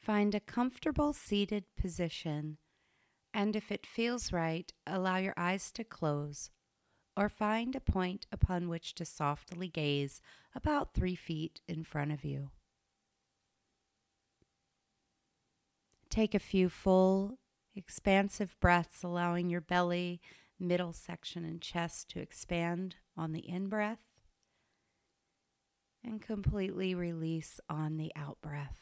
Find a comfortable seated position, and if it feels right, allow your eyes to close or find a point upon which to softly gaze about 3 feet in front of you. Take a few full, expansive breaths, allowing your belly, middle section, and chest to expand on the in-breath and completely release on the out-breath.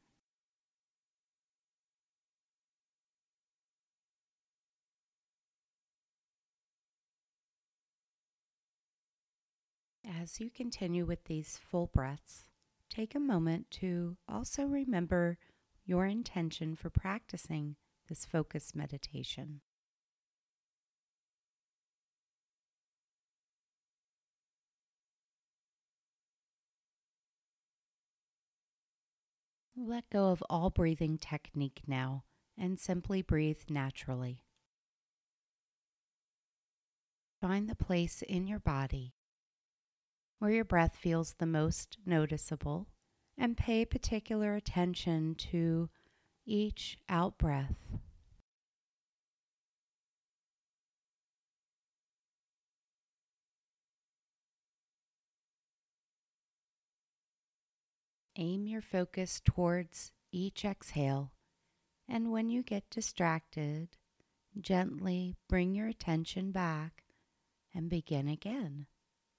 As you continue with these full breaths, take a moment to also remember your intention for practicing this focus meditation. Let go of all breathing technique now and simply breathe naturally. Find the place in your body where your breath feels the most noticeable and pay particular attention to each out breath. Aim your focus towards each exhale, and when you get distracted, gently bring your attention back and begin again.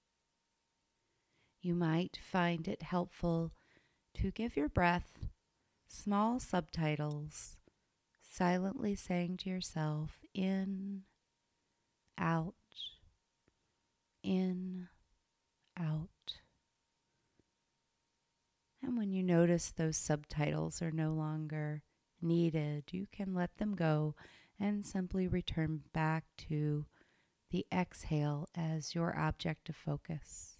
You might find it helpful to give your breath small subtitles, silently saying to yourself, in, out, in, out. And when you notice those subtitles are no longer needed, you can let them go and simply return back to the exhale as your object of focus.